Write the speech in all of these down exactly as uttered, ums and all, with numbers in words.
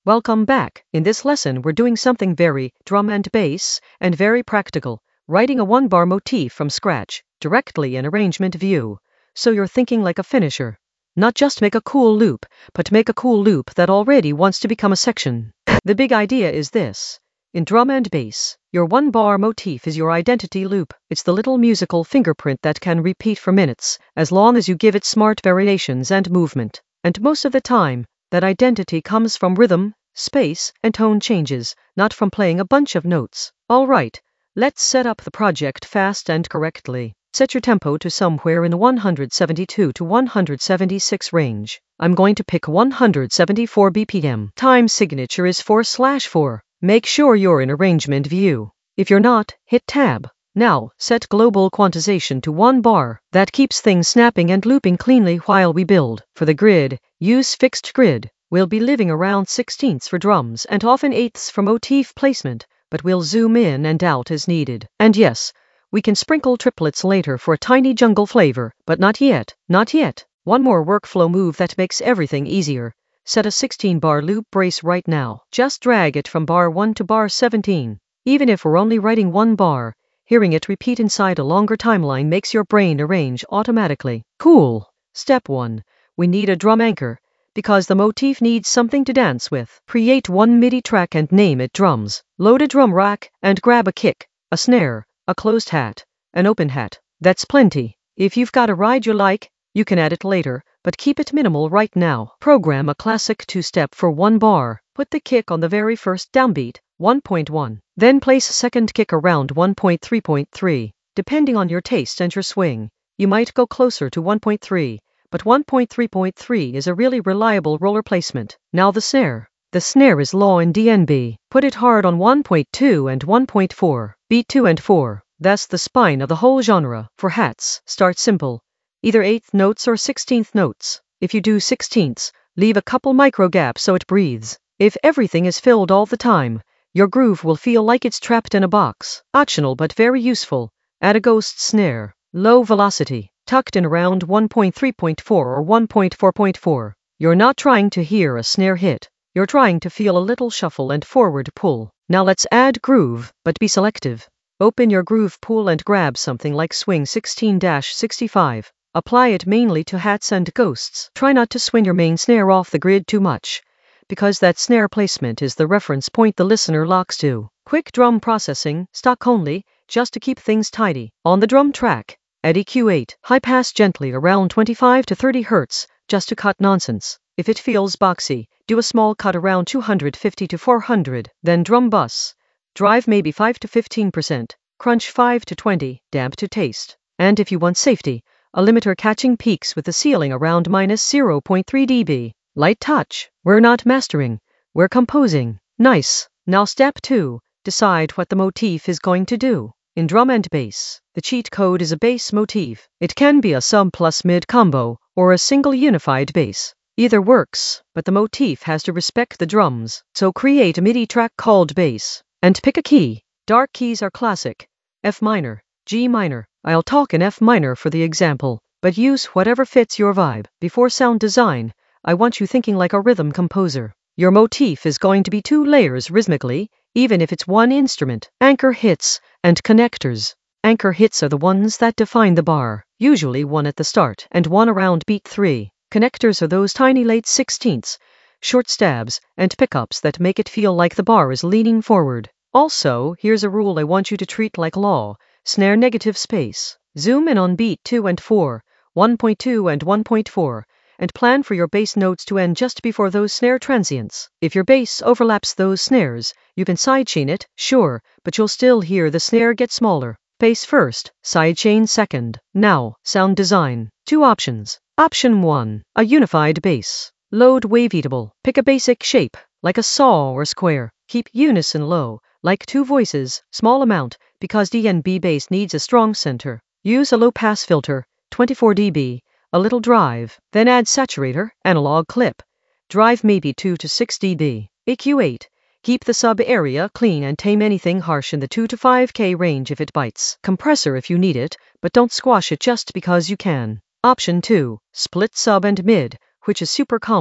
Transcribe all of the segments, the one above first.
Welcome back. In this lesson, we're doing something very drum and bass and very practical, writing a one-bar motif from scratch, directly in arrangement view. So you're thinking like a finisher. Not just make a cool loop, but make a cool loop that already wants to become a section. The big idea is this. In drum and bass, your one-bar motif is your identity loop. It's the little musical fingerprint that can repeat for minutes, as long as you give it smart variations and movement. And most of the time, that identity comes from rhythm, space, and tone changes, not from playing a bunch of notes. All right, let's set up the project fast and correctly. Set your tempo to somewhere in the one seventy-two to one seventy-six range. I'm going to pick one seventy-four B P M. Time signature is four slash four. Make sure you're in arrangement view. If you're not, hit tab. Now, set global quantization to one bar. That keeps things snapping and looping cleanly while we build. For the grid, use fixed grid. We'll be living around sixteenths for drums and often eighths for motif placement, but we'll zoom in and out as needed. And yes, we can sprinkle triplets later for a tiny jungle flavor, but not yet, not yet. One more workflow move that makes everything easier. Set a sixteen bar loop brace right now. Just drag it from bar one to bar seventeen. Even if we're only writing one bar, hearing it repeat inside a longer timeline makes your brain arrange automatically. Cool. Step one. We need a drum anchor, because the motif needs something to dance with. Create one MIDI track and name it drums. Load a drum rack and grab a kick, a snare, a closed hat, an open hat. That's plenty. If you've got a ride you like, you can add it later, but keep it minimal right now. Program a classic two-step for one bar. Put the kick on the very first downbeat, one point one. Then place a second kick around one point three point three. Depending on your taste and your swing, you might go closer to one point three, but one point three point three is a really reliable roller placement. Now the snare. The snare is low in D N B. Put it hard on one point two and one point four. Beat two and four. That's the spine of the whole genre. For hats, start simple. Either eighth notes or sixteenth notes. If you do sixteenths, leave a couple micro gaps so it breathes. If everything is filled all the time, your groove will feel like it's trapped in a box. Optional but very useful. Add a ghost snare. Low velocity. Tucked in around one point three point four or one point four point four. You're not trying to hear a snare hit. You're trying to feel a little shuffle and forward pull. Now let's add groove, but be selective. Open your groove pool and grab something like Swing sixteen sixty-five. Apply it mainly to hats and ghosts. Try not to swing your main snare off the grid too much, because that snare placement is the reference point the listener locks to. Quick drum processing, stock only, just to keep things tidy. On the drum track, add E Q eight. High pass gently around twenty-five to thirty hertz, just to cut nonsense. If it feels boxy, do a small cut around two fifty to four hundred. Then drum bus. Drive maybe five to fifteen percent. Crunch five to twenty, damp to taste. And if you want safety, a limiter catching peaks with the ceiling around minus zero point three decibels. Light touch. We're not mastering, we're composing. Nice. Now step two, decide what the motif is going to do. In drum and bass, the cheat code is a bass motif. It can be a sub plus mid combo, or a single unified bass. Either works, but the motif has to respect the drums. So create a MIDI track called bass, and pick a key. Dark keys are classic. F minor, G minor. I'll talk in F minor for the example, but use whatever fits your vibe. Before sound design, I want you thinking like a rhythm composer. Your motif is going to be two layers rhythmically, even if it's one instrument. Anchor hits and connectors. Anchor hits are the ones that define the bar, usually one at the start and one around beat three. Connectors are those tiny late sixteenths, short stabs, and pickups that make it feel like the bar is leaning forward. Also, here's a rule I want you to treat like law. Snare negative space. Zoom in on beat two and four, one point two and one point four, and plan for your bass notes to end just before those snare transients. If your bass overlaps those snares, you can sidechain it, sure, but you'll still hear the snare get smaller. Bass first, sidechain second. Now, sound design. Two options. Option one, a unified bass. Load waveatable. Pick a basic shape, like a saw or square. Keep unison low, like two voices, small amount, because D N B bass needs a strong center. Use a low-pass filter, twenty-four decibels, a little drive, then add saturator, analog clip. Drive maybe two to six decibels. E Q eight. Keep the sub-area clean and tame anything harsh in the two to five K range if it bites. Compressor if you need it, but don't squash it just because you can. Option two, split sub and mid, which is super common.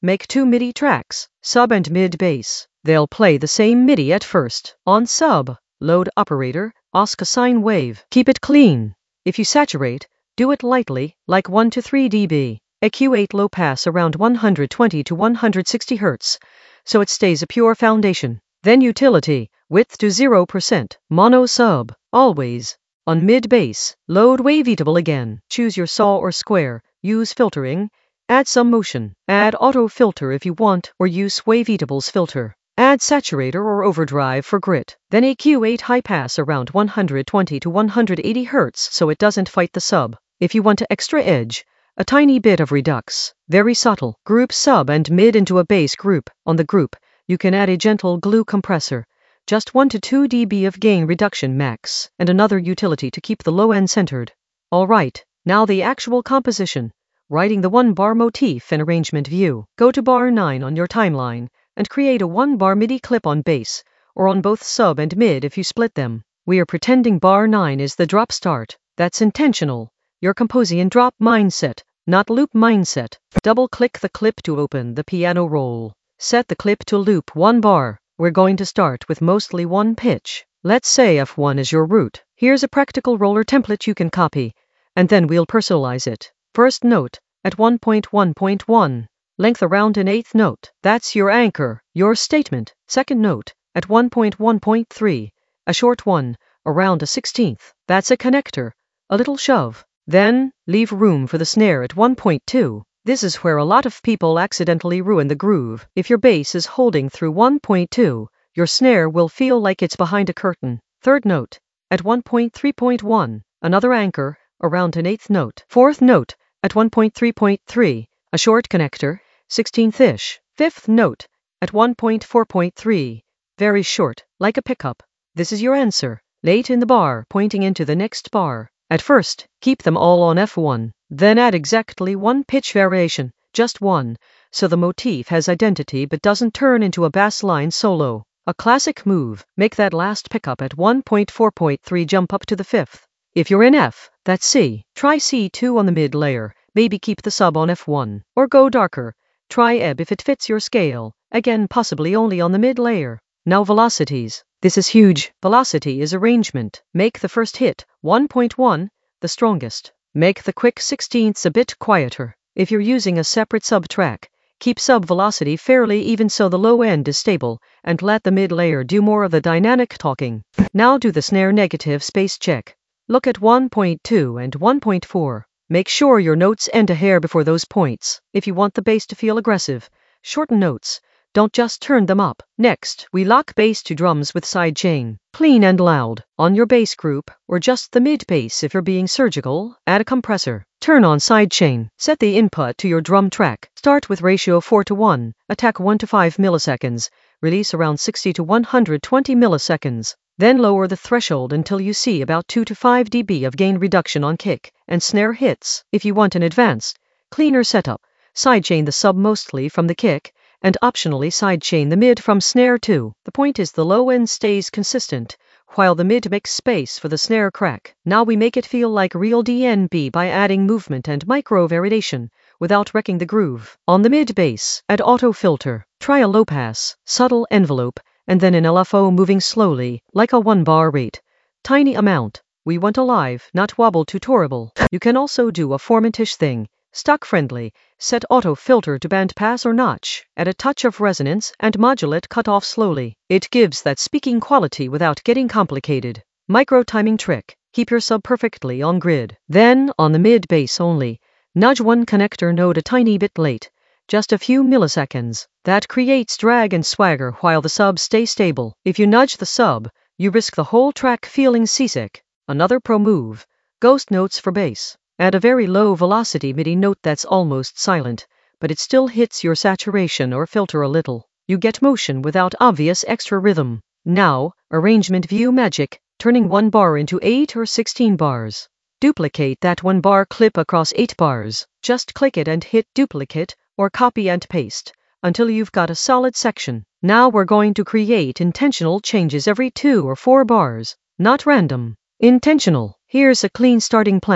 Make two MIDI tracks, sub and mid bass. They'll play the same MIDI at first. On sub, load operator, Osca sine wave. Keep it clean. If you saturate, do it lightly, like one to three decibels. E Q eight low pass around one hundred twenty to one hundred sixty hertz, so it stays a pure foundation. Then utility, width to zero percent, mono sub, always. On mid bass, load waveatable again. Choose your saw or square, use filtering, add some motion, add auto filter if you want, or use waveatable's filter. Add saturator or overdrive for grit. Then E Q eight high pass around one hundred twenty to one hundred eighty hertz so it doesn't fight the sub. If you want to extra edge, a tiny bit of redux, very subtle. Group sub and mid into a bass group. On the group, you can add a gentle glue compressor, just one to two decibels of gain reduction max, and another utility to keep the low end centered. Alright, now the actual composition. Writing the one bar motif in arrangement view. Go to bar nine on your timeline and create a one bar MIDI clip on bass, or on both sub and mid if you split them. We are pretending bar nine is the drop start. That's intentional. You're composing in drop mindset, not loop mindset. Double-click the clip to open the piano roll. Set the clip to loop one bar. We're going to start with mostly one pitch. Let's say F one is your root. Here's a practical roller template you can copy, and then we'll personalize it. First note, at one point one point one. Length around an eighth note. That's your anchor, your statement. Second note, at one point one point three. A short one, around a sixteenth. That's a connector, a little shove. Then, leave room for the snare at one point two. This is where a lot of people accidentally ruin the groove. If your bass is holding through one point two, your snare will feel like it's behind a curtain. Third note, at one point three point one. Another anchor, around an eighth note. Fourth note, at one point three point three. A short connector, sixteenth-ish. Fifth note, at one point four point three. Very short, like a pickup. This is your answer. Late in the bar, pointing into the next bar. At first, keep them all on F one. Then add exactly one pitch variation, just one, so the motif has identity but doesn't turn into a bass line solo. A classic move, make that last pickup at one point four point three jump up to the fifth. If you're in F, that's C. Try C two on the mid layer. Maybe keep the sub on F one, or go darker. Try ebb if it fits your scale, again possibly only on the mid layer. Now velocities. This is huge. Velocity is arrangement. Make the first hit, one point one, the strongest. Make the quick sixteenths a bit quieter. If you're using a separate sub track, keep sub velocity fairly even so the low end is stable, and let the mid layer do more of the dynamic talking. Now do the snare negative space check. Look at one point two and one point four. Make sure your notes end a hair before those points. If you want the bass to feel aggressive, shorten notes. Don't just turn them up. Next, we lock bass to drums with sidechain. Clean and loud. On your bass group, or just the mid bass if you're being surgical, add a compressor. Turn on sidechain. Set the input to your drum track. Start with ratio four to one. Attack one to five milliseconds. Release around sixty to one hundred twenty milliseconds. Then lower the threshold until you see about two to five decibels of gain reduction on kick and snare hits. If you want an advanced, cleaner setup, sidechain the sub mostly from the kick, and optionally sidechain the mid from snare too. The point is the low end stays consistent, while the mid makes space for the snare crack. Now we make it feel like real D N B by adding movement and micro variation, without wrecking the groove. On the mid bass, add auto filter. Try a low pass, subtle envelope, and then an L F O moving slowly, like a one bar rate. Tiny amount. We want alive, not wobble tutorial. You can also do a formatish thing. Stock friendly. Set auto filter to band pass or notch. Add a touch of resonance and modulate cut off slowly. It gives that speaking quality without getting complicated. Micro timing trick. Keep your sub perfectly on grid. Then, on the mid bass only, nudge one connector node a tiny bit late. Just a few milliseconds. That creates drag and swagger while the sub stays stable. If you nudge the sub, you risk the whole track feeling seasick. Another pro move. Ghost notes for bass. Add a very low velocity MIDI note that's almost silent, but it still hits your saturation or filter a little. You get motion without obvious extra rhythm. Now, arrangement view magic, turning one bar into eight or sixteen bars. Duplicate that one bar clip across eight bars. Just click it and hit duplicate, or copy and paste, until you've got a solid section. Now we're going to create intentional changes every two or four bars. Not random. Intentional. Here's a clean starting plan.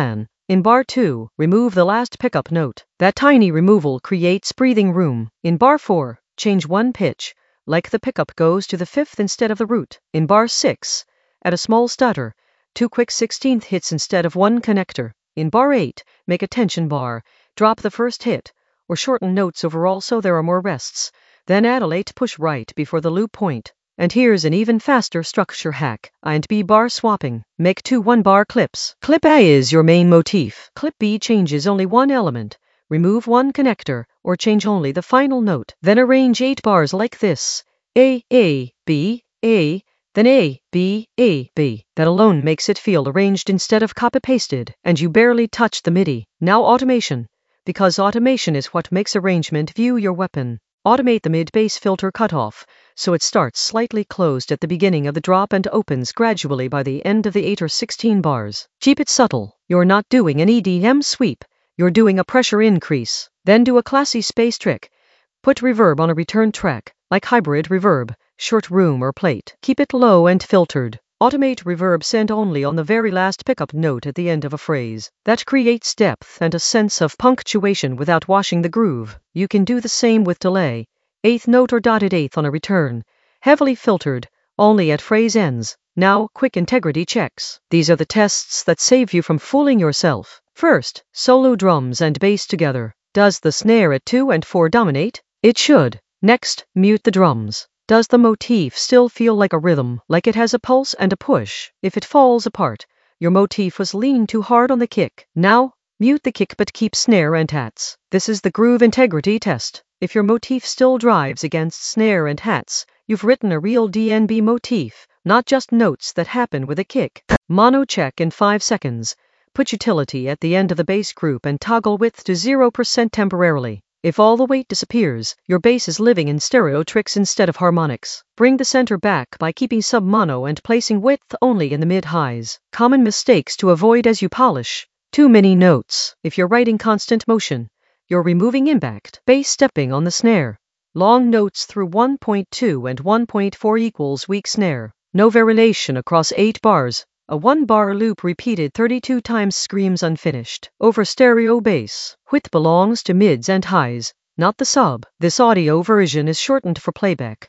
In bar two, remove the last pickup note. That tiny removal creates breathing room. In bar four, change one pitch, like the pickup goes to the fifth instead of the root. In bar six, add a small stutter, two quick sixteenth hits instead of one connector. In bar eight, make a tension bar, drop the first hit, or shorten notes overall so there are more rests. Then add a late push right before the loop point. And here's an even faster structure hack: A and B bar swapping. Make two one-bar clips. Clip A is your main motif. Clip B changes only one element. Remove one connector, or change only the final note. Then arrange eight bars like this: A, A, B, A, then A, B, A, B. That alone makes it feel arranged instead of copy-pasted, and you barely touch the MIDI. Now automation, because automation is what makes arrangement view your weapon. Automate the mid-bass filter cutoff, so it starts slightly closed at the beginning of the drop and opens gradually by the end of the eight or sixteen bars. Keep it subtle. You're not doing an E D M sweep, you're doing a pressure increase. Then do a classy space trick. Put reverb on a return track, like hybrid reverb, short room or plate. Keep it low and filtered. Automate reverb send only on the very last pickup note at the end of a phrase. That creates depth and a sense of punctuation without washing the groove. You can do the same with delay, eighth note or dotted eighth on a return. Heavily filtered, only at phrase ends. Now, quick integrity checks. These are the tests that save you from fooling yourself. First, solo drums and bass together. Does the snare at two and four dominate? It should. Next, mute the drums. Does the motif still feel like a rhythm, like it has a pulse and a push? If it falls apart, your motif was leaning too hard on the kick. Now, mute the kick but keep snare and hats. This is the groove integrity test. If your motif still drives against snare and hats, you've written a real D N B motif, not just notes that happen with a kick. Mono check in five seconds. Put utility at the end of the bass group and toggle width to zero percent temporarily. If all the weight disappears, your bass is living in stereo tricks instead of harmonics. Bring the center back by keeping sub-mono and placing width only in the mid-highs. Common mistakes to avoid as you polish. Too many notes. If you're writing constant motion, you're removing impact. Bass stepping on the snare. Long notes through one point two and one point four equals weak snare. No variation across eight bars. A one-bar loop repeated thirty-two times screams unfinished. Over stereo bass. Width belongs to mids and highs, not the sub. This audio version is shortened for playback.